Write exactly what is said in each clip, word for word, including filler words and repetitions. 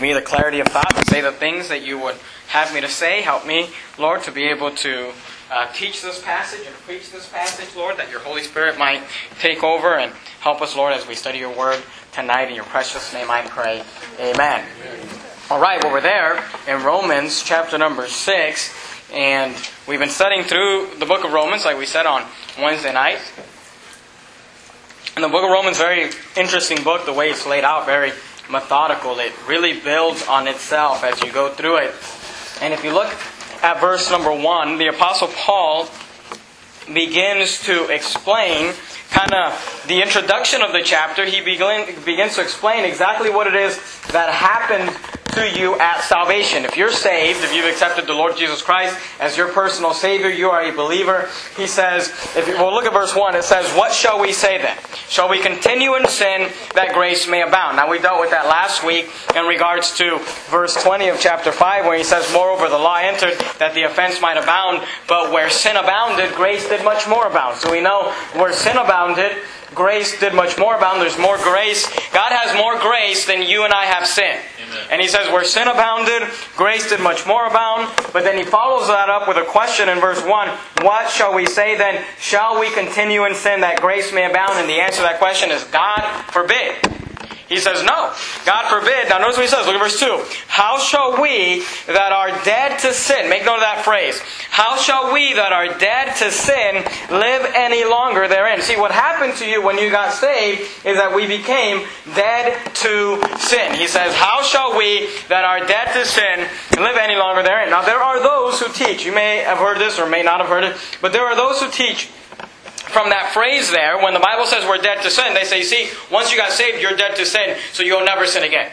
give me the clarity of thought to say the things that you would have me to say. Help me, Lord, to be able to uh, teach this passage and preach this passage, Lord, that your Holy Spirit might take over and help us, Lord, as we study your word tonight. In your precious name I pray. Amen. Amen. All right, well, we're there in Romans chapter number six, and we've been studying through the book of Romans, like we said on Wednesday night. And the book of Romans is a very interesting book, the way it's laid out, very methodical. It really builds on itself as you go through it. And if you look at verse number one, the Apostle Paul begins to explain kind of the introduction of the chapter. He begin, begins to explain exactly what it is that happened to you at salvation. If you're saved, if you've accepted the Lord Jesus Christ as your personal Savior, you are a believer. He says, if you, well, look at verse one. It says, "What shall we say then? Shall we continue in sin that grace may abound?" Now, we dealt with that last week in regards to verse twenty of chapter five, where he says, "Moreover, the law entered that the offense might abound, but where sin abounded, grace did much more abound." So we know where sin abounded, grace did much more abound. There's more grace. God has more grace than you and I have sin. Amen. And he says, where sin abounded, grace did much more abound. But then he follows that up with a question in verse one. What shall we say then? Shall we continue in sin that grace may abound? And the answer to that question is, God forbid. He says, no. God forbid. Now notice what he says. Look at verse two. How shall we that are dead to sin, make note of that phrase. How shall we that are dead to sin live any longer therein? See, what happened to you when you got saved is that we became dead to sin. He says, how shall we that are dead to sin live any longer therein? Now there are those who teach. You may have heard this or may not have heard it. But there are those who teach from that phrase there, when the Bible says we're dead to sin, they say, you see, once you got saved, you're dead to sin, so you'll never sin again.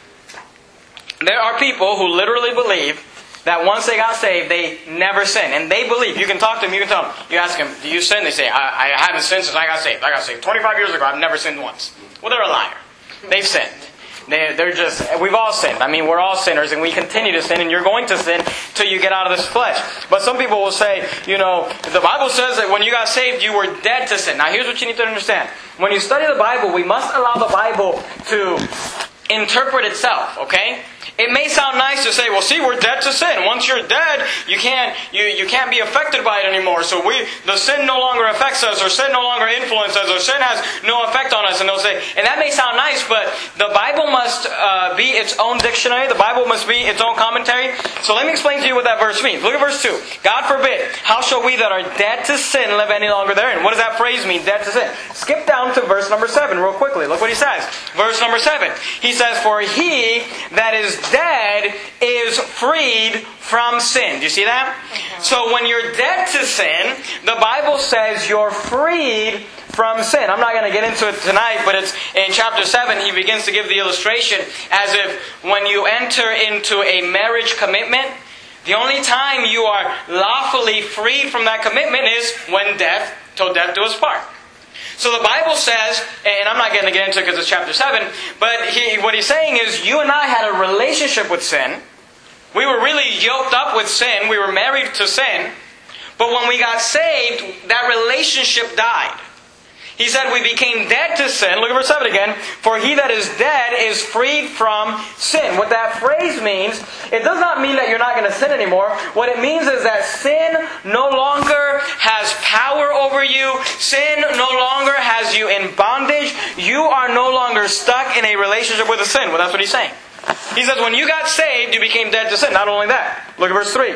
There are people who literally believe that once they got saved, they never sin. And they believe. You can talk to them, you can tell them. You ask them, do you sin? They say, I, I haven't sinned since I got saved. I got saved twenty-five years ago. I've never sinned once. Well, they're a liar. They've sinned. They, they're just, we've all sinned. I mean, we're all sinners and we continue to sin, and you're going to sin till you get out of this flesh. But some people will say, you know, the Bible says that when you got saved, you were dead to sin. Now, here's what you need to understand. When you study the Bible, we must allow the Bible to interpret itself, okay? It may sound nice to say, well, see, we're dead to sin. Once you're dead, you can't you, you can't be affected by it anymore. So we the sin no longer affects us, or sin no longer influences us, or sin has no effect on us. And they'll say, and that may sound nice, but the Bible must uh, be its own dictionary. The Bible must be its own commentary. So let me explain to you what that verse means. Look at verse two. God forbid, how shall we that are dead to sin live any longer therein? What does that phrase mean, dead to sin? Skip down to verse number seven real quickly. Look what he says. Verse number seven. He says, for he that is dead is freed from sin. Do you see that? Okay. So when you're dead to sin, the Bible says you're freed from sin. I'm not going to get into it tonight, but it's in chapter seven, he begins to give the illustration as if when you enter into a marriage commitment, the only time you are lawfully freed from that commitment is when death, till death do us part. So the Bible says, and I'm not going to get into it because it's chapter seven, but he, what he's saying is you and I had a relationship with sin. We were really yoked up with sin. We were married to sin. But when we got saved, that relationship died. He said we became dead to sin. Look at verse seven again. For he that is dead is freed from sin. What that phrase means, it does not mean that you're not going to sin anymore. What it means is that sin no longer has power over you. Sin no longer has you in bondage. You are no longer stuck in a relationship with a sin. Well, that's what he's saying. He says when you got saved, you became dead to sin. Not only that. Look at verse three.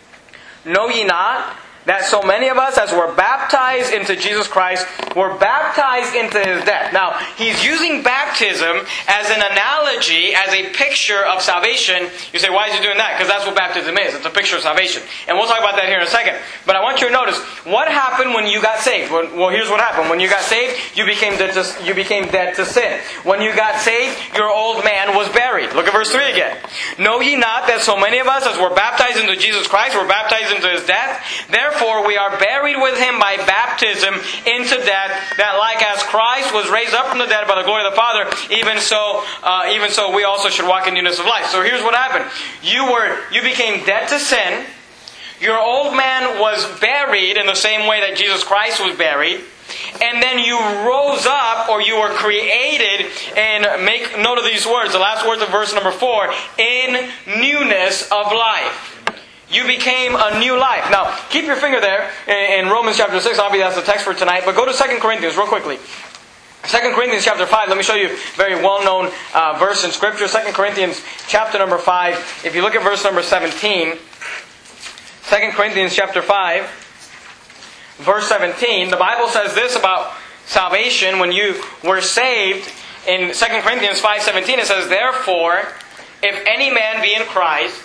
Know ye not that so many of us, as were baptized into Jesus Christ, were baptized into His death. Now, he's using baptism as an analogy, as a picture of salvation. You say, why is he doing that? Because that's what baptism is. It's a picture of salvation. And we'll talk about that here in a second. But I want you to notice, what happened when you got saved? Well, here's what happened. When you got saved, you became dead to, you became dead to sin. When you got saved, your old man was buried. Look at verse three again. Know ye not that so many of us, as were baptized into Jesus Christ, were baptized into His death? Therefore, Therefore, we are buried with Him by baptism into death, that like as Christ was raised up from the dead by the glory of the Father, even so, uh, even so, we also should walk in newness of life. So here's what happened: you were, you became dead to sin. Your old man was buried in the same way that Jesus Christ was buried. and then you rose up, or you were created, and make note of these words, the last words of verse number four, in newness of life. You became a new life. Now, keep your finger there in Romans chapter six. Obviously, that's the text for tonight. But go to Second Corinthians real quickly. Second Corinthians chapter five. Let me show you a very well-known uh, verse in Scripture. Second Corinthians chapter number five. If you look at verse number seventeen. Second Corinthians chapter five, verse seventeen. The Bible says this about salvation. When you were saved, in Second Corinthians five seventeen, it says, therefore, if any man be in Christ,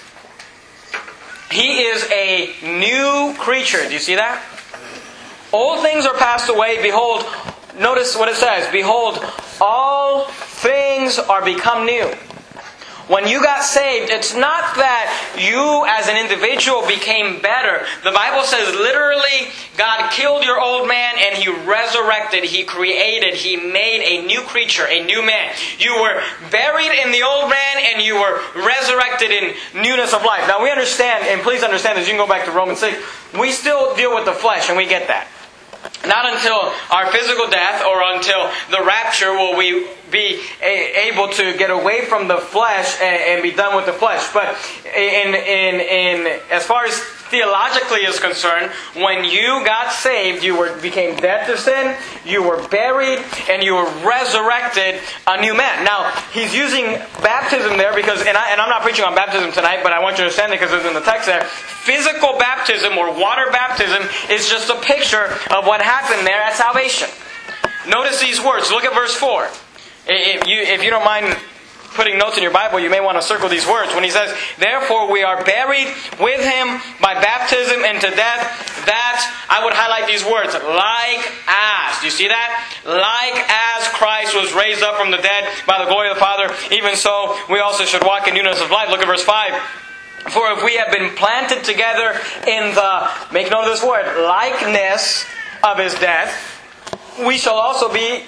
he is a new creature. Do you see that? Old things are passed away. Behold, notice what it says. Behold, all things are become new. When you got saved, it's not that you as an individual became better. The Bible says literally, God killed your old man and He resurrected, He created, He made a new creature, a new man. You were buried in the old man and you were resurrected in newness of life. Now we understand, and please understand this, you can go back to Romans six, we still deal with the flesh and we get that. Not until our physical death or until the rapture will we be able to get away from the flesh and be done with the flesh. But in in in as far as theologically is concerned, when you got saved, you were became dead to sin, you were buried, and you were resurrected a new man. Now, he's using baptism there because, and, I, and I'm not preaching on baptism tonight, but I want you to understand it because it's in the text there. Physical baptism or water baptism is just a picture of what happened there at salvation. Notice these words. Look at verse four. If you, if you don't mind putting notes in your Bible, you may want to circle these words. When he says, therefore we are buried with Him by baptism into death, that, I would highlight these words, like as. Do you see that? Like as Christ was raised up from the dead by the glory of the Father, even so we also should walk in newness of life. Look at verse five. For if we have been planted together in the, make note of this word, likeness of His death, we shall also be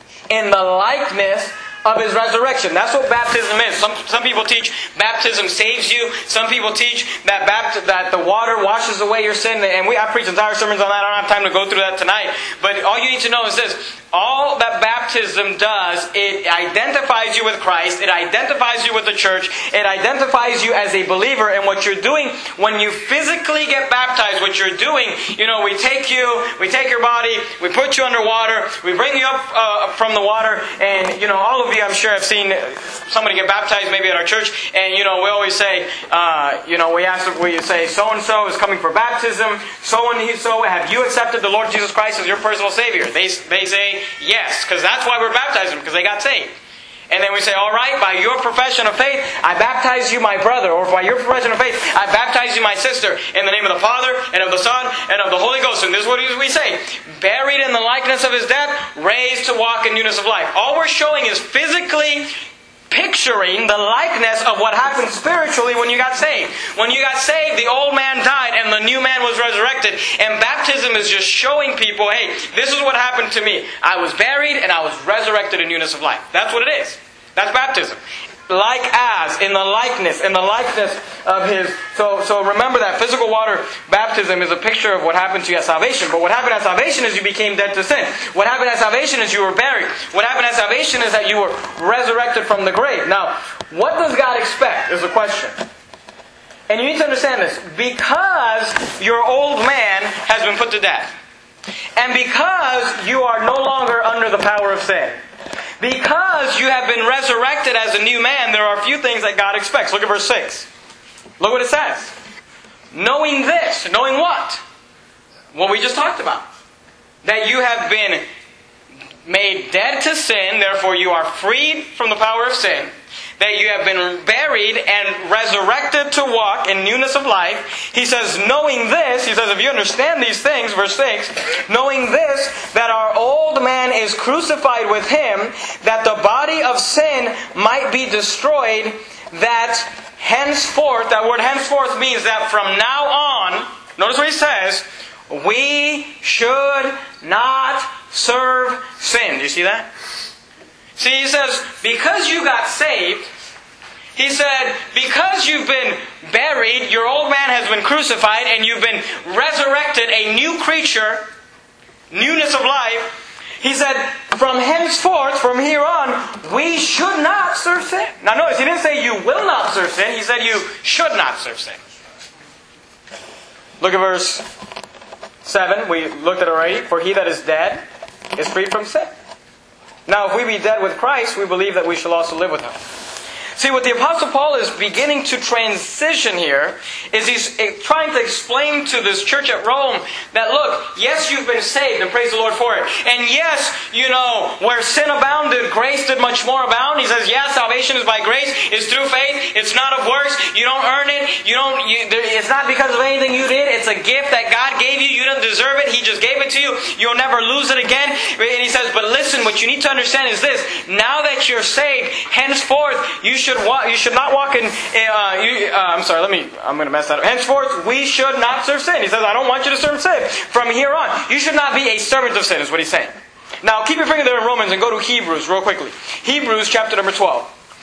in the likeness of His resurrection. That's what baptism is. Some some people teach baptism saves you. Some people teach that bapt- that the water washes away your sin. And we I preach entire sermons on that. I don't have time to go through that tonight. But all you need to know is this. All that baptism does, it identifies you with Christ. It identifies you with the church. It identifies you as a believer. And what you're doing when you physically get baptized, what you're doing, you know, we take you, we take your body, we put you underwater, we bring you up uh, from the water, and, you know, all of you, I'm sure, have seen somebody get baptized maybe at our church. And, you know, we always say, uh, you know, we ask, we say, so-and-so is coming for baptism. So-and-so, have you accepted the Lord Jesus Christ as your personal Savior? They, they say, yes, because that's why we're baptizing, because they got saved. And then we say, all right, by your profession of faith, I baptize you, my brother. Or by your profession of faith, I baptize you, my sister. In the name of the Father, and of the Son, and of the Holy Ghost. And this is what we say. Buried in the likeness of His death, raised to walk in newness of life. All we're showing is physically picturing the likeness of what happened spiritually when you got saved. When you got saved, the old man died and the new man was resurrected. And baptism is just showing people, hey, this is what happened to me. I was buried and I was resurrected in newness of life. That's what it is. That's baptism. Like as, in the likeness, in the likeness of His. So, so remember that physical water baptism is a picture of what happened to you at salvation. But what happened at salvation is you became dead to sin. What happened at salvation is you were buried. What happened at salvation is that you were resurrected from the grave. Now, what does God expect is the question. And you need to understand this. Because your old man has been put to death. And because you are no longer under the power of sin. Because you have been resurrected as a new man, there are a few things that God expects. Look at verse six. Look what it says. Knowing this. Knowing what? What we just talked about. That you have been made dead to sin, therefore you are freed from the power of sin. That you have been buried and resurrected to walk in newness of life. He says, knowing this, he says, if you understand these things, verse six, knowing this, that our old man is crucified with Him, that the body of sin might be destroyed, that henceforth, that word henceforth means that from now on, notice what he says, we should not serve sin. Do you see that? See, he says, because you got saved, he said, because you've been buried, your old man has been crucified, and you've been resurrected, a new creature, newness of life, He said, from henceforth, from here on, we should not serve sin. Now notice, he didn't say you will not serve sin. He said you should not serve sin. Look at verse seven. We looked at it already. For he that is dead is freed from sin. Now if we be dead with Christ, we believe that we shall also live with Him. See, what the Apostle Paul is beginning to transition here is he's trying to explain to this church at Rome that, look, yes, you've been saved, and praise the Lord for it. And yes, you know, where sin abounded, grace did much more abound. He says, yes, salvation is by grace, it's through faith, it's not of works, you don't earn it, you don't. You, it's not because of anything you did, it's a gift that God gave you, you don't deserve it, He just gave it to you, you'll never lose it again. And he says, but listen, what you need to understand is this, now that you're saved, henceforth, you should Walk, you should not walk in. Uh, you, uh, I'm sorry. Let me. I'm going to mess that up. Henceforth, we should not serve sin. He says, "I don't want you to serve sin." From here on, you should not be a servant of sin. Is what he's saying. Now, keep your finger there in Romans and go to Hebrews real quickly. Hebrews chapter number twelve.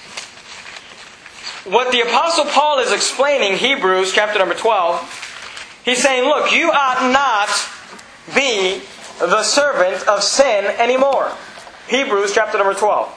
What the Apostle Paul is explaining, Hebrews chapter number twelve, he's saying, "Look, you ought not be the servant of sin anymore." Hebrews chapter number twelve.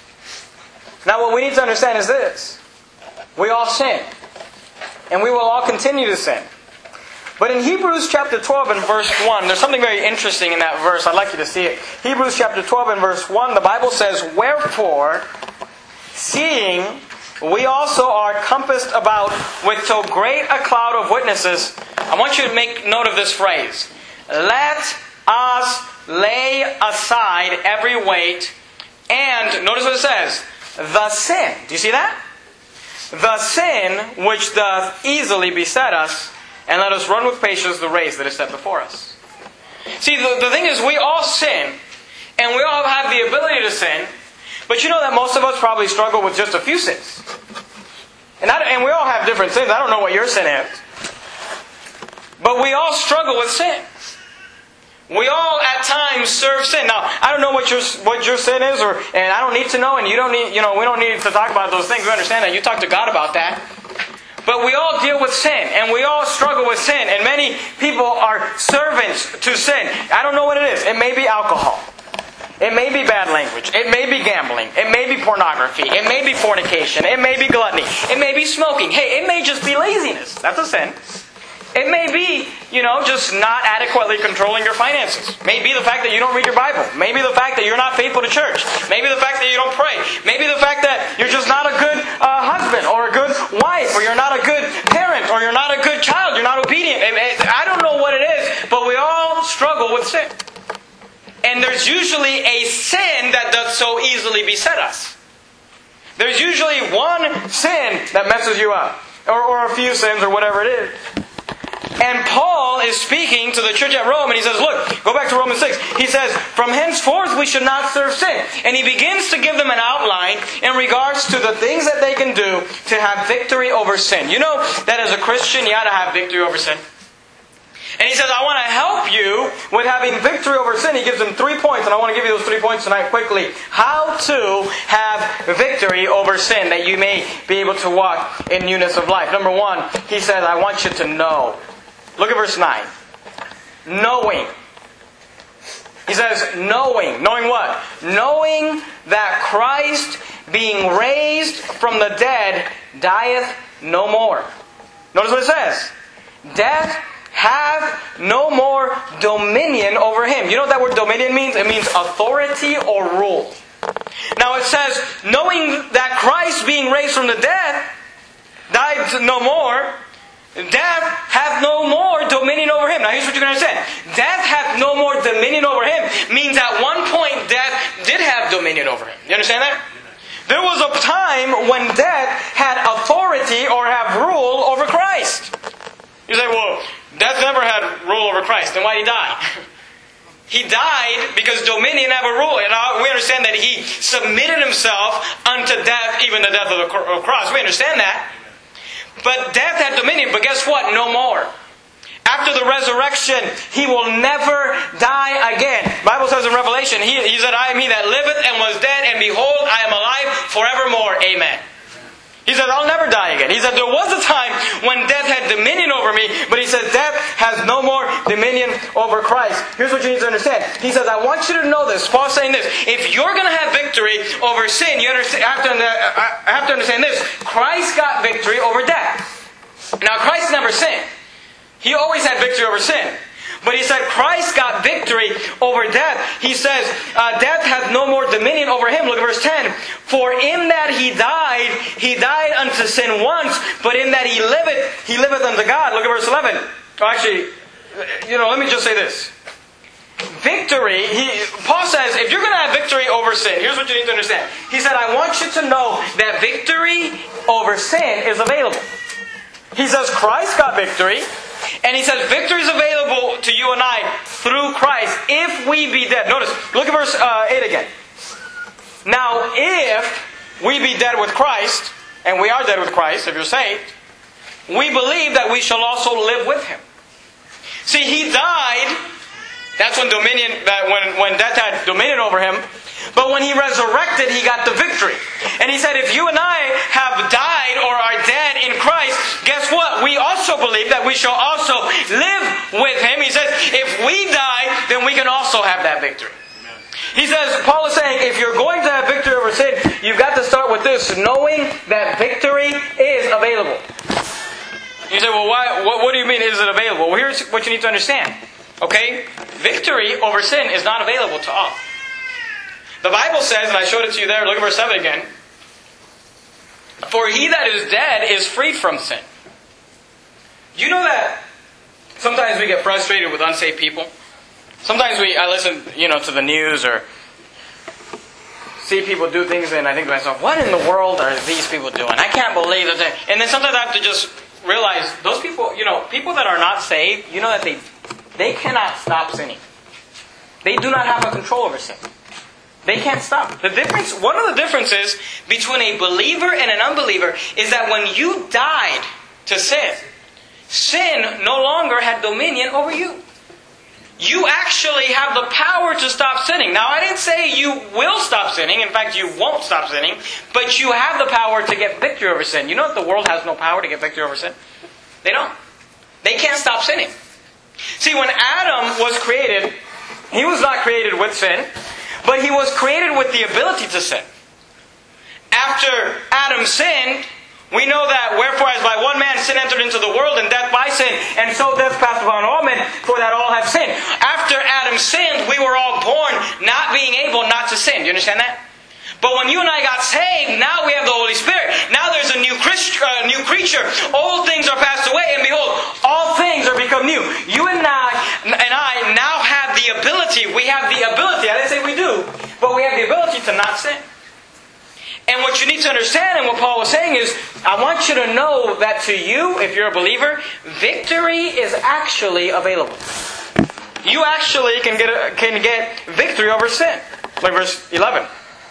Now what we need to understand is this. We all sin. And we will all continue to sin. But in Hebrews chapter twelve and verse one, there's something very interesting in that verse. I'd like you to see it. Hebrews chapter twelve and verse one, the Bible says, "Wherefore, seeing we also are compassed about with so great a cloud of witnesses," I want you to make note of this phrase. "Let us lay aside every weight," and notice what it says, "the sin." Do you see that? "The sin which doth easily beset us, and let us run with patience the race that is set before us." See, the, the thing is, we all sin, and we all have the ability to sin, but you know that most of us probably struggle with just a few sins. And, I, and we all have different sins. I don't know what your sin is. But we all struggle with sin. We all at times serve sin. Now, I don't know what your what your sin is, or and I don't need to know, and you don't need, you know, we don't need to talk about those things. We understand that. You talk to God about that. But we all deal with sin, and we all struggle with sin, and many people are servants to sin. I don't know what it is. It may be alcohol. It may be bad language. It may be gambling. It may be pornography. It may be fornication. It may be gluttony. It may be smoking. Hey, it may just be laziness. That's a sin. It may be, you know, just not adequately controlling your finances. Maybe the fact that you don't read your Bible. Maybe the fact that you're not faithful to church. Maybe the fact that you don't pray. Maybe the fact that you're just not a good uh, husband or a good wife, or you're not a good parent, or you're not a good child. You're not obedient. I don't know what it is, but we all struggle with sin. And there's usually a sin that does so easily beset us. There's usually one sin that messes you up, or, or a few sins, or whatever it is. And Paul is speaking to the church at Rome, and he says, look, go back to Romans six. He says, from henceforth we should not serve sin. And he begins to give them an outline in regards to the things that they can do to have victory over sin. You know that as a Christian, you ought to have victory over sin. And he says, I want to help you with having victory over sin. He gives them three points, and I want to give you those three points tonight quickly. How to have victory over sin, that you may be able to walk in newness of life. Number one, he says, I want you to know. Look at verse nine. Knowing. He says, knowing. Knowing what? Knowing that Christ, being raised from the dead, dieth no more. Notice what it says. Death hath no more dominion over him. You know what that word dominion means? It means authority or rule. Now it says, knowing that Christ, being raised from the dead, died no more, death hath no more dominion over him. Now here's what you're going to understand. Death hath no more dominion over him means at one point death did have dominion over him. You understand that? There was a time when death had authority or have rule over Christ. You say, well, death never had rule over Christ. Then why did he die? He died because dominion have a rule. And we understand that he submitted himself unto death, even the death of the cross. We understand that. But death had dominion, but guess what? No more. After the resurrection, he will never die again. The Bible says in Revelation, he, he said, I am he that liveth and was dead, and behold, I am alive forevermore. Amen. He says, I'll never die again. He said, there was a time when death had dominion over me, but he says, death has no more dominion over Christ. Here's what you need to understand. He says, I want you to know this. Paul's saying this. If you're going to have victory over sin, you understand, have, to, I have to understand this. Christ got victory over death. Now, Christ never sinned. He always had victory over sin. But he said Christ got victory over death. He says uh, death has no more dominion over him. Look at verse ten. For in that he died, he died unto sin once, but in that he liveth, he liveth unto God. Look at verse eleven. Oh, actually, you know, let me just say this. Victory, he, Paul says, if you're going to have victory over sin, here's what you need to understand. He said, I want you to know that victory over sin is available. He says Christ got victory. And he says, victory is available to you and I through Christ if we be dead. Notice, look at verse uh, eight again. Now, if we be dead with Christ, and we are dead with Christ, if you're saved, we believe that we shall also live with Him. See, He died. That's when dominion, that when, when death had dominion over Him. But when He resurrected, He got the victory. And He said, if you and I have died or are dead in Christ, guess what? We also believe that we shall also live with Him. He says, if we die, then we can also have that victory. He says, Paul is saying, if you're going to have victory over sin, you've got to start with this, knowing that victory is available. You say, well, why, what, what do you mean is it available? Well, here's what you need to understand. Okay? Victory over sin is not available to all. The Bible says, and I showed it to you there, look at verse seven again. For he that is dead is freed from sin. You know that sometimes we get frustrated with unsaved people? Sometimes we, I listen, you know, to the news or see people do things and I think to myself, what in the world are these people doing? I can't believe that they... And then sometimes I have to just realize, those people, you know, people that are not saved, you know that they, they cannot stop sinning. They do not have a control over sin. They can't stop. The difference, one of the differences between a believer and an unbeliever is that when you died to sin, sin no longer had dominion over you. You actually have the power to stop sinning. Now, I didn't say you will stop sinning. In fact, you won't stop sinning. But you have the power to get victory over sin. You know that the world has no power to get victory over sin? They don't. They can't stop sinning. See, when Adam was created, he was not created with sin. But he was created with the ability to sin. After Adam sinned, we know that wherefore as by one man sin entered into the world and death by sin, and so death passed upon all men, for that all have sinned. After Adam sinned, we were all born not being able not to sin. Do you understand that? But when you and I got saved, now we have the Holy Spirit. Now there's a new, Christ, uh, new creature. Old things are passed away, and behold, all things are become new. You and I, and I now have the ability. We have the ability. I didn't say we do, but we have the ability to not sin. And what you need to understand, and what Paul was saying is, I want you to know that to you, if you're a believer, victory is actually available. You actually can get a, can get victory over sin. Look at verse eleven.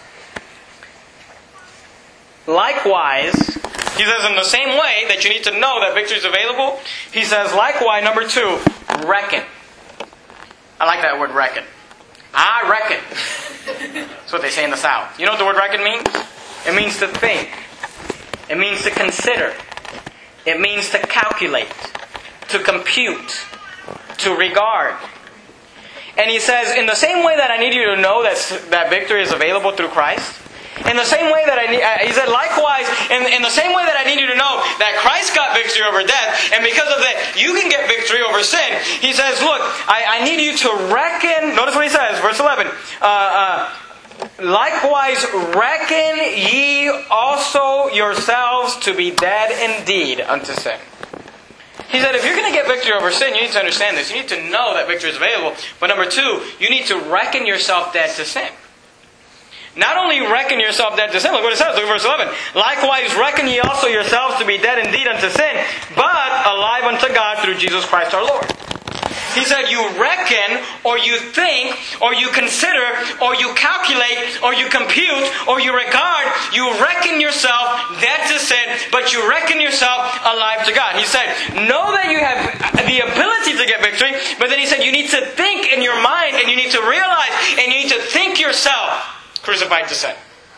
Likewise, he says in the same way that you need to know that victory is available, he says, likewise, number two, reckon. I like that word, reckon. I reckon. That's what they say in the South. You know what the word reckon means? It means to think. It means to consider. It means to calculate. To compute. To regard. And he says, in the same way that I need you to know that, that victory is available through Christ, in the same way that I need, he said, likewise, in, in the same way that I need you to know that Christ got victory over death, and because of that, you can get victory over sin. He says, look, I, I need you to reckon, notice what he says, verse eleven, uh, uh, likewise reckon ye also yourselves to be dead indeed unto sin. He said, if you're going to get victory over sin, you need to understand this. You need to know that victory is available. But number two, you need to reckon yourself dead to sin. Not only reckon yourself dead to sin, look what it says, look at verse eleven. Likewise reckon ye also yourselves to be dead indeed unto sin, but alive unto God through Jesus Christ our Lord. He said you reckon, or you think, or you consider, or you calculate, or you compute, or you regard. You reckon yourself dead to sin, but you reckon yourself alive to God. He said, know that you have the ability to get victory, but then he said you need to think in your mind, and you need to realize, and you need to think yourself crucified to sin.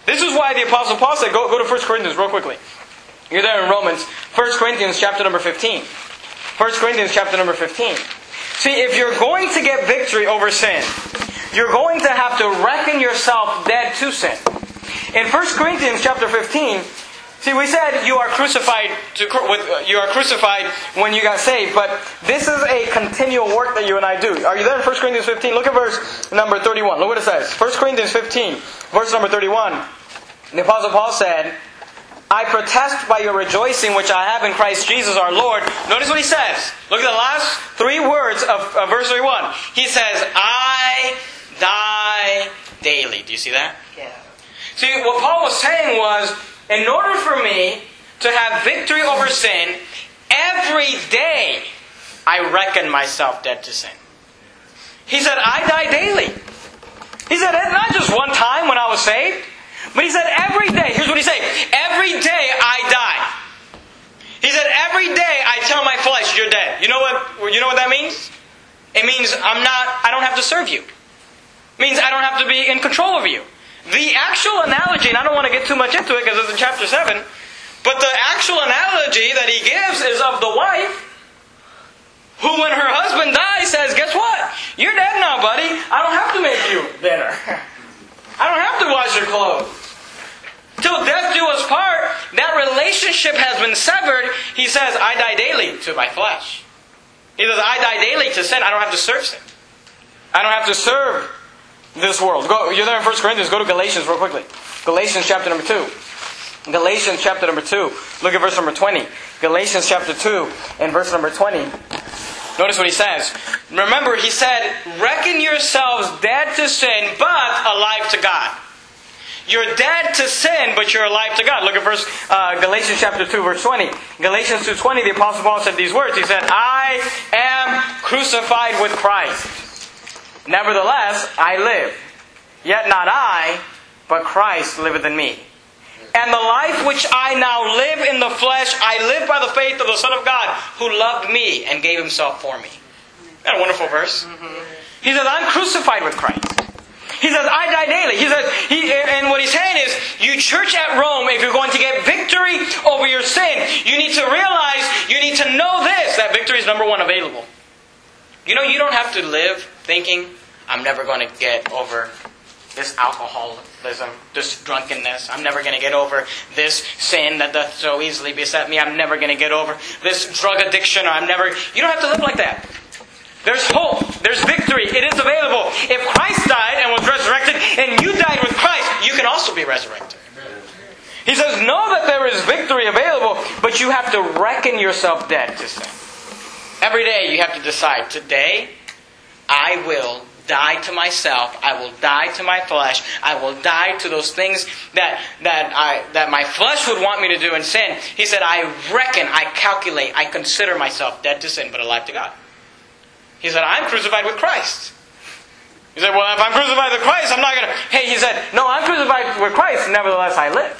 This is why the Apostle Paul said, go, go to First Corinthians real quickly. You're there in Romans. First Corinthians chapter number fifteen. First Corinthians chapter number fifteen. See, if you're going to get victory over sin, you're going to have to reckon yourself dead to sin. In First Corinthians chapter fifteen, see, we said you are crucified to with uh, you are crucified when you got saved, but this is a continual work that you and I do. Are you there in First Corinthians fifteen? Look at verse number thirty-one. Look what it says. First Corinthians fifteen, verse number thirty-one. The Apostle Paul said, I protest by your rejoicing which I have in Christ Jesus our Lord. Notice what he says. Look at the last three words of, of verse thirty-one. He says, I die daily. Do you see that? Yeah. See, what Paul was saying was, in order for me to have victory over sin, every day I reckon myself dead to sin. He said, I die daily. He said, not just one time when I was saved, but he said, every day. Here's what he said. Every day I die. He said, every day I tell my flesh, you're dead. You know what, you know what that means? It means I'm not, I don't have to serve you. It means I don't have to be in control of you. The actual analogy, and I don't want to get too much into it because it's in chapter seven, but the actual analogy that he gives is of the wife who, when her husband dies, says, guess what? You're dead now, buddy. I don't have to make you dinner. I don't have to wash your clothes. Till death do us part, that relationship has been severed. He says, I die daily to my flesh. He says, I die daily to sin. I don't have to serve sin. I don't have to serve this world. Go, you're there in First Corinthians. Go to Galatians real quickly. Galatians chapter number two. Galatians chapter number two. Look at verse number twenty. Galatians chapter two and verse number twenty. Notice what he says. Remember, he said, reckon yourselves dead to sin, but alive to God. You're dead to sin, but you're alive to God. Look at verse uh, Galatians chapter two, verse twenty. Galatians two twenty, the Apostle Paul said these words. He said, I am crucified with Christ. Nevertheless, I live. Yet not I, but Christ liveth in me. And the life which I now live in the flesh, I live by the faith of the Son of God, who loved me and gave himself for me. Isn't that a wonderful verse? Mm-hmm. He says, I'm crucified with Christ. He says, I die daily. He says, he, and what he's saying is, you church at Rome, if you're going to get victory over your sin, you need to realize, you need to know this, that victory is number one, available. You know, you don't have to live thinking, I'm never going to get over this alcoholism, this drunkenness. I'm never going to get over this sin that doth so easily beset me. I'm never going to get over this drug addiction. Or I'm never... You don't have to live like that. There's hope. There's victory. It is available. If Christ died and was resurrected, and you died with Christ, you can also be resurrected. He says, know that there is victory available, but you have to reckon yourself dead to sin. Every day you have to decide, today I will die to myself. I will die to my flesh. I will die to those things that that I that my flesh would want me to do in sin. He said, I reckon, I calculate, I consider myself dead to sin, but alive to God. He said, I'm crucified with Christ. He said, well, if I'm crucified with Christ, I'm not going to... Hey, he said, no, I'm crucified with Christ, nevertheless I live.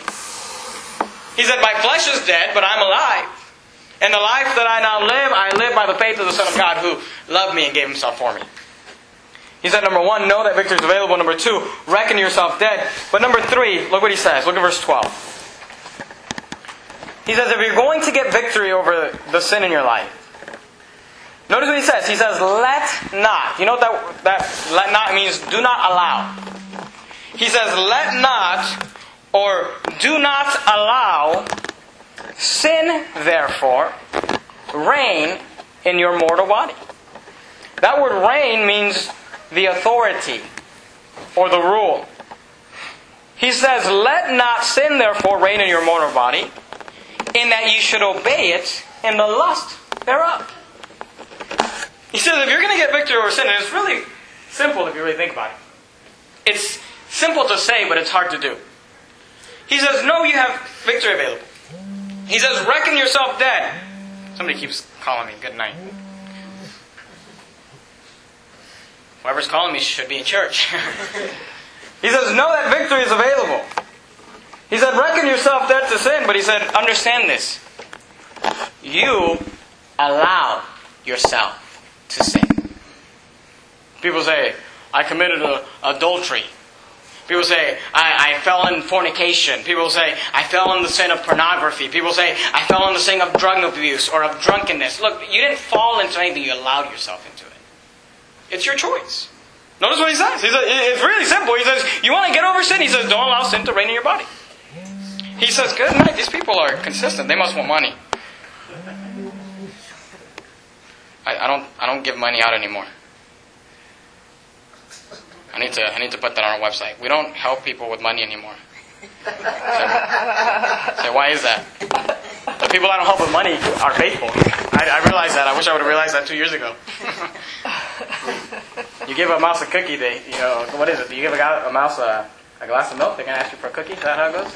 He said, my flesh is dead, but I'm alive. And the life that I now live, I live by the faith of the Son of God who loved me and gave himself for me. He said, number one, know that victory is available. Number two, reckon yourself dead. But number three, look what he says. Look at verse twelve. He says, if you're going to get victory over the sin in your life, notice what he says. He says, let not. You know what that, that let not means? Do not allow. He says, let not or do not allow sin, therefore, reign in your mortal body. That word reign means the authority or the rule. He says, let not sin, therefore, reign in your mortal body, in that you should obey it in the lust thereof. He says, if you're going to get victory over sin, and it's really simple if you really think about it. It's simple to say, but it's hard to do. He says, no, you have victory available. He says, reckon yourself dead. Somebody keeps calling me. Good night. Whoever's calling me should be in church. He says, know that victory is available. He said, reckon yourself dead to sin. But he said, understand this. You allow yourself to sin. People say, I committed a, adultery. People say, I, I fell in fornication. People say, I fell in the sin of pornography. People say, I fell in the sin of drug abuse or of drunkenness. Look, you didn't fall into anything. You allowed yourself into it. It's your choice. Notice what he says. He says it's really simple. He says, you want to get over sin? He says, don't allow sin to reign in your body. He says, good night. These people are consistent. They must want money. I, I don't I don't give money out anymore. I need to I need to put that on our website. We don't help people with money anymore. So, so why is that? The people I don't help with money are faithful. I, I realized that. I wish I would have realized that two years ago. You give a mouse a cookie, they you know what is it? You give a, guy, a mouse a, a glass of milk, they're gonna ask you for a cookie. Is that how it goes?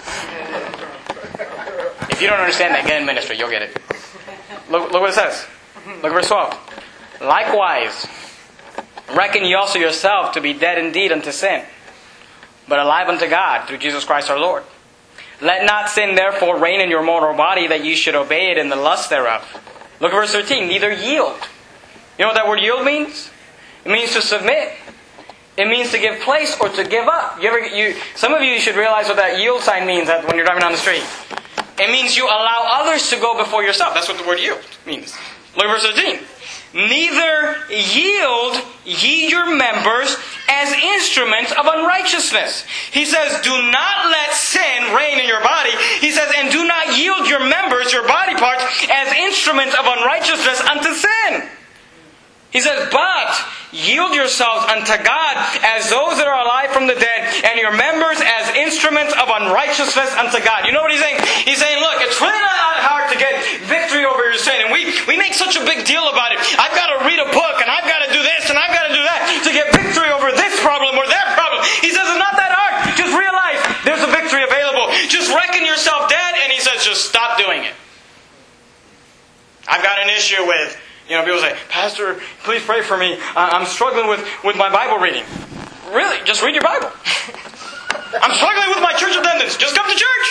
If you don't understand that, get in ministry. You'll get it. Look look what it says. Look at verse twelve. Likewise, reckon ye also yourself to be dead indeed unto sin, but alive unto God through Jesus Christ our Lord. Let not sin therefore reign in your mortal body, that ye should obey it in the lust thereof. Look at verse thirteen. Neither yield. You know what that word yield means? It means to submit. It means to give place or to give up. You ever, you, some of you should realize what that yield sign means when you're driving down the street. It means you allow others to go before yourself. That's what the word yield means. Look at verse thirteen. Neither yield ye your members as instruments of unrighteousness. He says, do not let sin reign in your body. He says, and do not yield your members, your body parts, as instruments of unrighteousness unto sin. He says, but yield yourselves unto God as those that are alive from the dead, and your members as instruments of unrighteousness unto God. You know what he's saying? He's saying, look, it's really not hard to get victory over your sin. And we, we make such a big deal about it. I've got to read a book, and I've got to do this, and I've got to do that to get victory over this problem or that problem. He says, it's not that hard. Just realize there's a victory available. Just reckon yourself dead, and he says, just stop doing it. I've got an issue with... You know, people say, Pastor, please pray for me. I'm struggling with, with my Bible reading. Really? Just read your Bible. I'm struggling with my church attendance. Just come to church.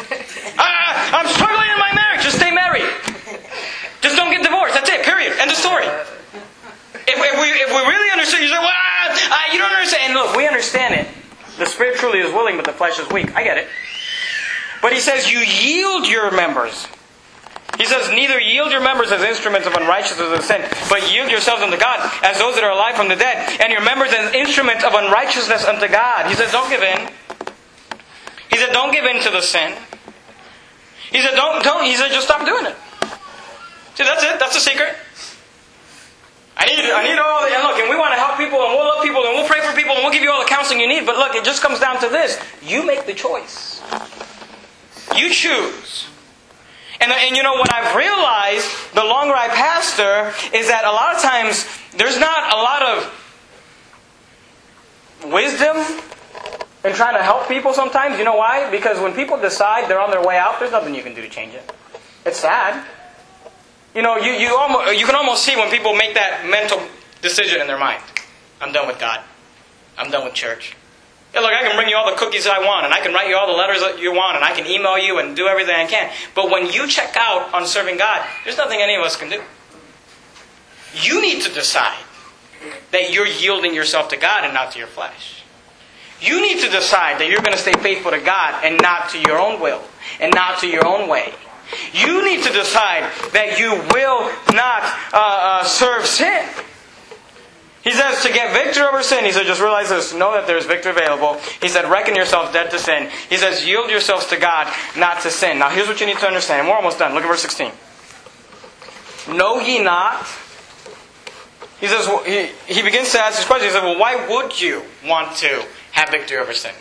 I, I'm struggling in my marriage. Just stay married. Just don't get divorced. That's it. Period. End of story. If, if, we, if we really understand, you say, well, I, you don't understand. And look, we understand it. The Spirit truly is willing, but the flesh is weak. I get it. But he says, you yield your members. He says, neither yield your members as instruments of unrighteousness of sin, but yield yourselves unto God as those that are alive from the dead, and your members as instruments of unrighteousness unto God. He says, don't give in. He said, don't give in to the sin. He said, don't, don't. He said, just stop doing it. See, that's it. That's the secret. I need, I need all the, and look, and we want to help people, and we'll love people, and we'll pray for people, and we'll give you all the counseling you need, but look, it just comes down to this. You make the choice. You choose. And, and you know, what I've realized, the longer I pastor, is that a lot of times, there's not a lot of wisdom in trying to help people sometimes. You know why? Because when people decide they're on their way out, there's nothing you can do to change it. It's sad. You know, you, you, almost, you can almost see when people make that mental decision in their mind. I'm done with God. I'm done with church. Yeah, look, I can bring you all the cookies I want, and I can write you all the letters that you want, and I can email you and do everything I can. But when you check out on serving God, there's nothing any of us can do. You need to decide that you're yielding yourself to God and not to your flesh. You need to decide that you're going to stay faithful to God and not to your own will, and not to your own way. You need to decide that you will not uh, uh, serve sin. He says to get victory over sin, he said, just realize this, know that there is victory available. He said, reckon yourselves dead to sin. He says, yield yourselves to God, not to sin. Now here's what you need to understand, and we're almost done. Look at verse sixteen. Know ye not? He says, he, he begins to ask this question. He said, well, why would you want to have victory over sin?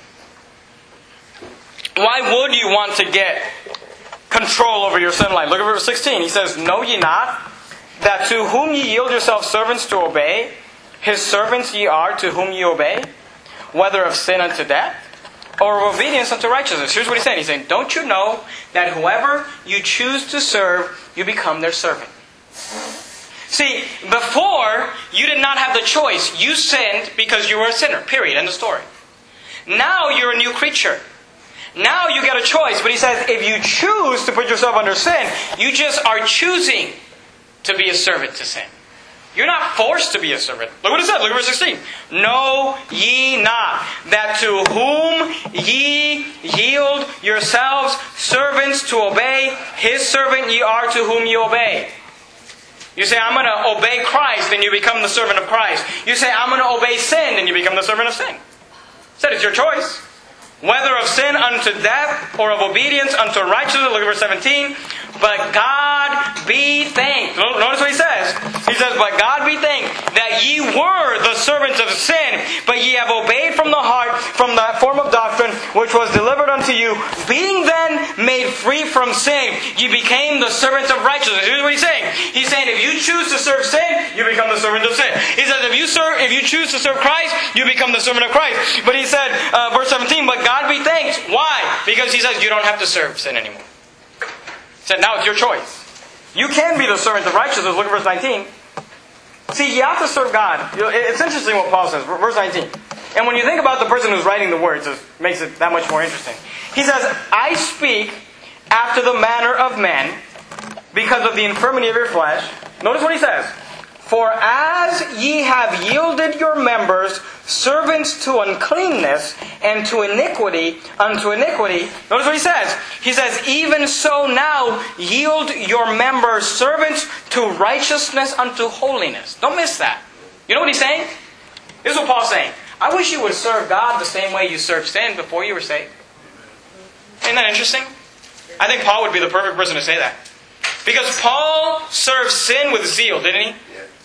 Why would you want to get control over your sin life? Look at verse sixteen. He says, know ye not that to whom ye yield yourselves servants to obey, his servants ye are to whom ye obey, whether of sin unto death, or of obedience unto righteousness. Here's what he's saying. He's saying, don't you know that whoever you choose to serve, you become their servant? See, before, you did not have the choice. You sinned because you were a sinner. Period. End of story. Now you're a new creature. Now you get a choice. But he says, if you choose to put yourself under sin, you just are choosing to be a servant to sin. You're not forced to be a servant. Look what it says. Look at verse sixteen. Know ye not that to whom ye yield yourselves servants to obey, his servant ye are to whom ye obey. You say, I'm going to obey Christ, then you become the servant of Christ. You say, I'm going to obey sin, then you become the servant of sin. Said it's your choice. Whether of sin unto death or of obedience unto righteousness. Look at verse seventeen. But God be thanked. Notice what he says. He says, but God be thanked that ye were the servants of sin, but ye have obeyed from the heart, from that form of doctrine which was delivered unto you. Being then made free from sin, ye became the servants of righteousness. Here's what he's saying. He's saying if you choose to serve sin, you become the servant of sin. He says if you serve, if you choose to serve Christ, you become the servant of Christ. But he said, uh, verse seventeen, but God be thanked. Why? Because he says you don't have to serve sin anymore. He said, now it's your choice. You can be the servant of righteousness. Look at verse nineteen. See, you have to serve God. It's interesting what Paul says. Verse nineteen. And when you think about the person who's writing the words, it makes it that much more interesting. He says, I speak after the manner of men because of the infirmity of your flesh. Notice what he says. For as ye have yielded your members servants to uncleanness and to iniquity unto iniquity. Notice what he says. He says, even so now yield your members servants to righteousness unto holiness. Don't miss that. You know what he's saying? This is what Paul's saying. I wish you would serve God the same way you served sin before you were saved. Isn't that interesting? I think Paul would be the perfect person to say that. Because Paul served sin with zeal, didn't he?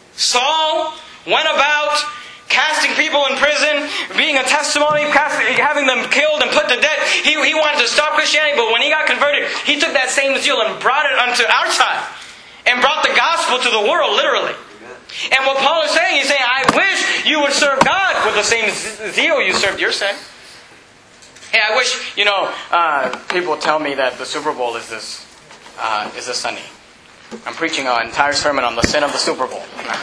Saul went about casting people in prison, being a testimony, casting, having them killed and put to death. He, he wanted to stop Christianity, but when he got converted, he took that same zeal and brought it unto our time. And brought the gospel to the world, literally. And what Paul is saying, he's saying, I wish you would serve God with the same zeal you served your sin. Hey, I wish, you know, uh, people tell me that the Super Bowl is this, uh, is this Sunday. I'm preaching an entire sermon on the sin of the Super Bowl.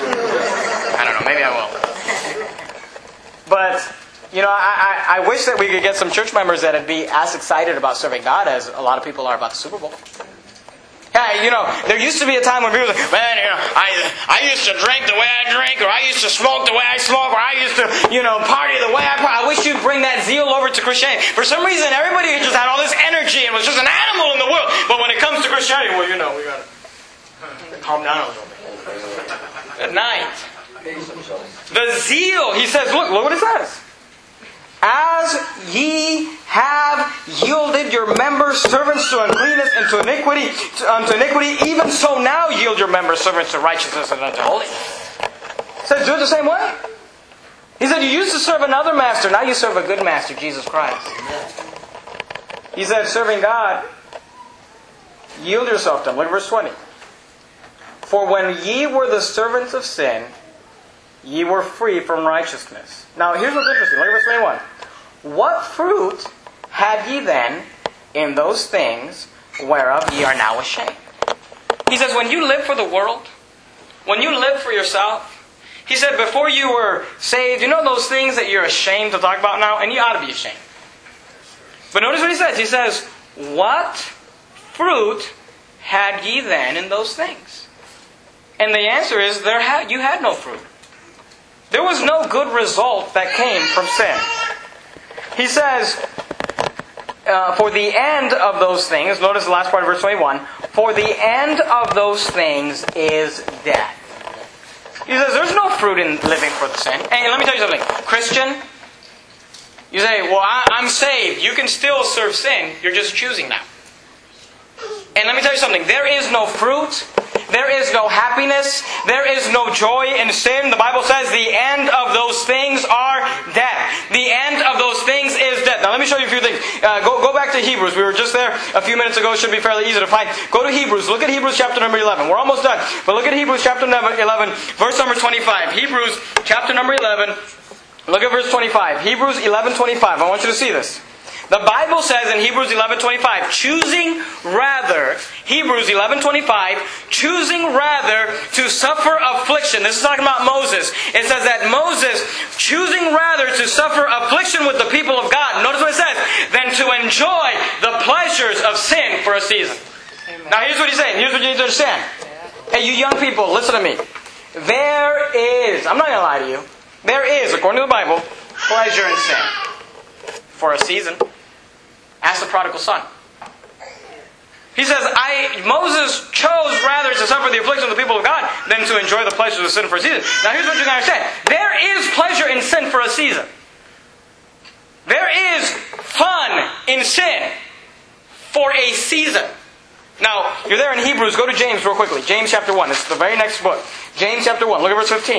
I don't know, maybe I will. But, you know, I, I, I wish that we could get some church members that would be as excited about serving God as a lot of people are about the Super Bowl. Hey, you know, there used to be a time when people were like, man, you know, I, I used to drink the way I drink, or I used to smoke the way I smoke, or I used to, you know, party the way I party. I wish you'd bring that zeal over to Christianity. For some reason, everybody just had all this energy and was just an animal in the world. But when it comes to Christianity, well, you know, we gotta calm down a little bit. At night. The zeal, he says, look, look what it says. As ye have yielded your members servants to uncleanness and to iniquity, to, unto iniquity, even so now yield your members servants to righteousness and unto holiness. He says, do it the same way. He said, you used to serve another master, now you serve a good master, Jesus Christ. He said, serving God, yield yourself to him. Look at verse twenty. For when ye were the servants of sin, ye were free from righteousness. Now, here's what's interesting. Look at verse twenty-one. What fruit had ye then in those things whereof ye are now ashamed? He says, when you live for the world, when you live for yourself, he said, before you were saved, you know those things that you're ashamed to talk about now? And you ought to be ashamed. But notice what he says. He says, what fruit had ye then in those things? And the answer is, there had, you had no fruit. There was no good result that came from sin. He says, uh, for the end of those things, notice the last part of verse twenty-one, for the end of those things is death. He says, there's no fruit in living for the sin. And let me tell you something. Christian, you say, well, I, I'm saved. You can still serve sin. You're just choosing now. And let me tell you something. There is no fruit. There is no happiness. There is no joy in sin. The Bible says the end of those things are death. The end of those things is death. Now let me show you a few things. Uh, go, go back to Hebrews. We were just there a few minutes ago. It should be fairly easy to find. Go to Hebrews. Look at Hebrews chapter number eleven. We're almost done. But look at Hebrews chapter eleven, verse number twenty-five. Hebrews chapter number eleven. Look at verse twenty-five. Hebrews eleven twenty-five. I want you to see this. The Bible says in Hebrews eleven twenty-five, choosing rather, Hebrews eleven twenty-five, choosing rather to suffer affliction. This is talking about Moses. It says that Moses, choosing rather to suffer affliction with the people of God, notice what it says, than to enjoy the pleasures of sin for a season. Amen. Now here's what he's saying. Here's what you need to understand. Hey, you young people, listen to me. there is, I'm not going to lie to you, there is, according to the Bible, pleasure in sin. For a season. Ask the prodigal son. He says, I Moses chose rather to suffer the affliction of the people of God than to enjoy the pleasures of sin for a season. Now here's what you got to understand. There is pleasure in sin for a season. There is fun in sin for a season. Now, you're there in Hebrews. Go to James real quickly. James chapter one. It's the very next book. James chapter one. Look at verse fifteen.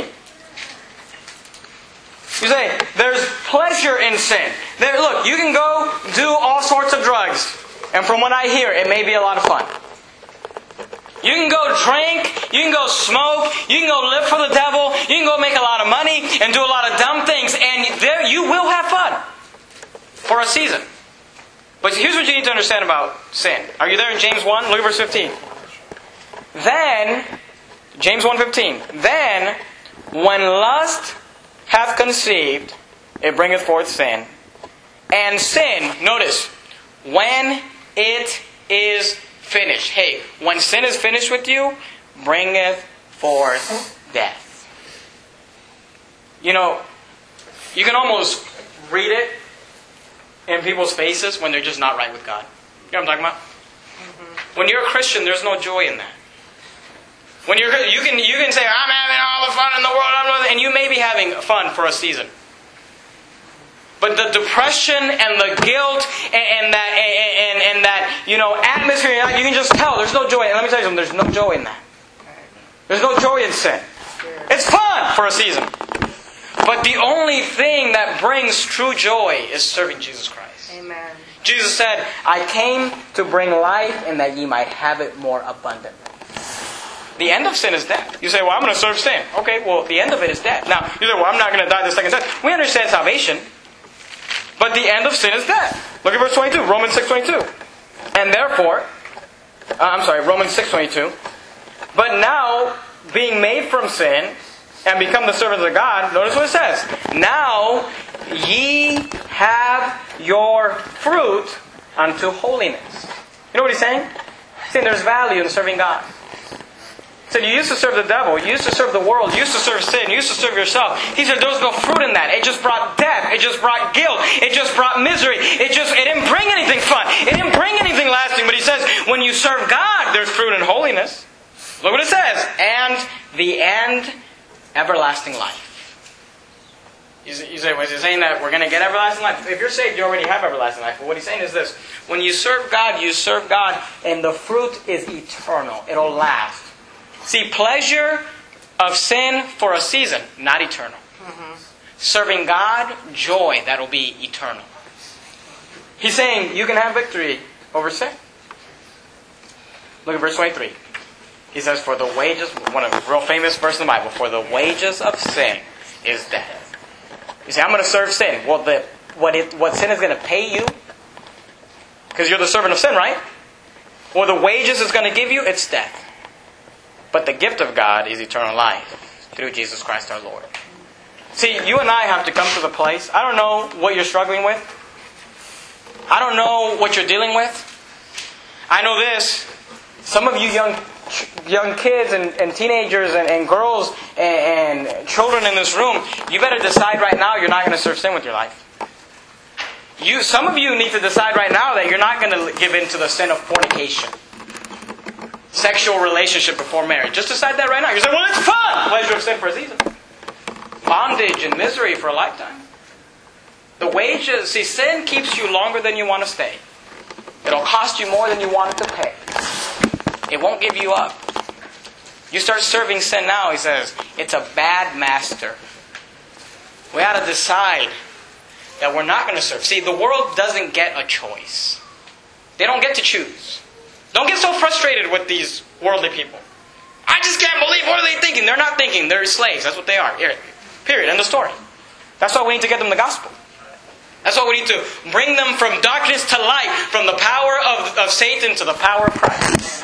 You say, there's pleasure in sin. There, look, you can go do all sorts of drugs. And from what I hear, it may be a lot of fun. You can go drink, you can go smoke, you can go live for the devil, you can go make a lot of money and do a lot of dumb things, and there you will have fun for a season. But here's what you need to understand about sin. Are you there in James one? Look at verse fifteen. Then, James one fifteen, then, when lust hath conceived, it bringeth forth sin. And sin, notice, when it is finished. Hey, when sin is finished with you, bringeth forth death. You know, you can almost read it in people's faces when they're just not right with God. You know what I'm talking about? Mm-hmm. When you're a Christian, there's no joy in that. When you're, you can you can say, I'm having all the fun in the world, and you may be having fun for a season. But the depression and the guilt and, and that and, and that you know atmosphere, you can just tell there's no joy. And let me tell you something, there's no joy in that. There's no joy in sin. It's fun for a season. But the only thing that brings true joy is serving Jesus Christ. Amen. Jesus said, I came to bring life and that ye might have it more abundantly. The end of sin is death. You say, well, I'm going to serve sin. Okay, well, the end of it is death. Now, you say, well, I'm not going to die the second death. We understand salvation. But the end of sin is death. Look at verse twenty-two, Romans six twenty-two. And therefore, uh, I'm sorry, Romans six twenty-two. But now, being made from sin, and become the servants of God, notice what it says. Now, ye have your fruit unto holiness. You know what he's saying? He's saying there's value in serving God. He said, you used to serve the devil, you used to serve the world, you used to serve sin, you used to serve yourself. He said, there was no fruit in that. It just brought death. It just brought guilt. It just brought misery. It just, it didn't bring anything fun. It didn't bring anything lasting. But he says, when you serve God, there's fruit in holiness. Look what it says. And the end, everlasting life. You say, was he saying that we're going to get everlasting life? If you're saved, you already have everlasting life. But what he's saying is this. When you serve God, you serve God, and the fruit is eternal. It'll last. See, pleasure of sin for a season, not eternal. Mm-hmm. Serving God, joy that will be eternal. He's saying you can have victory over sin. Look at verse twenty-three. He says, for the wages, one of the real famous verse in the Bible, for the wages of sin is death. You say, I'm going to serve sin. Well, the, what, it, what sin is going to pay you, because you're the servant of sin, right? Well, the wages it's going to give you, it's death. But the gift of God is eternal life through Jesus Christ our Lord. See, you and I have to come to the place. I don't know what you're struggling with. I don't know what you're dealing with. I know this. Some of you young young kids and, and teenagers and, and girls and, and children in this room, you better decide right now you're not going to serve sin with your life. You, some of you need to decide right now that you're not going to give in to the sin of fornication. Sexual relationship before marriage. Just decide that right now. You say, well, it's fun! Pleasure of sin for a season. Bondage and misery for a lifetime. The wages, see, sin keeps you longer than you want to stay. It'll cost you more than you want it to pay. It won't give you up. You start serving sin now, he says, it's a bad master. We ought to decide that we're not going to serve. See, the world doesn't get a choice. They don't get to choose. Don't get so frustrated with these worldly people. I just can't believe, what are they thinking? They're not thinking, they're slaves. That's what they are. Period. End of story. That's why we need to get them the gospel. That's why we need to bring them from darkness to light, from the power of, of Satan to the power of Christ.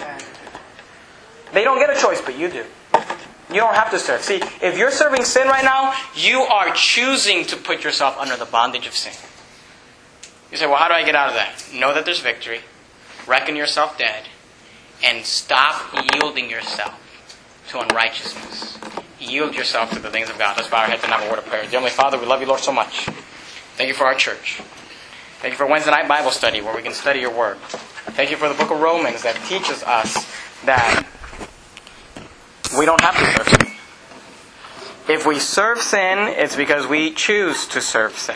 They don't get a choice, but you do. You don't have to serve. See, if you're serving sin right now, you are choosing to put yourself under the bondage of sin. You say, well, how do I get out of that? Know that there's victory. Reckon yourself dead. And stop yielding yourself to unrighteousness. yield yourself to the things of God. Let's bow our heads and have a word of prayer. Dear Heavenly Father, we love you, Lord, so much. Thank you for our church. Thank you for Wednesday night Bible study where we can study your word. Thank you for the book of Romans that teaches us that we don't have to serve sin. If we serve sin, it's because we choose to serve sin.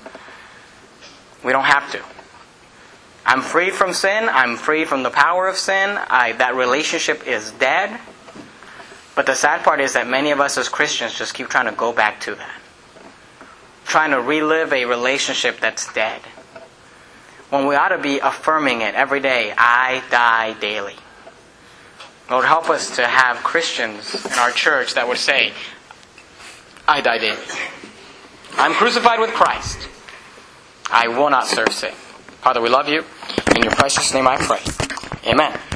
We don't have to. I'm freed from sin. I'm freed from the power of sin. I, that relationship is dead. But the sad part is that many of us as Christians just keep trying to go back to that. Trying to relive a relationship that's dead. When we ought to be affirming it every day. I die daily. Lord, help us to have Christians in our church that would say, I die daily. I'm crucified with Christ. I will not serve sin. Father, we love you. In your precious name I pray. Amen.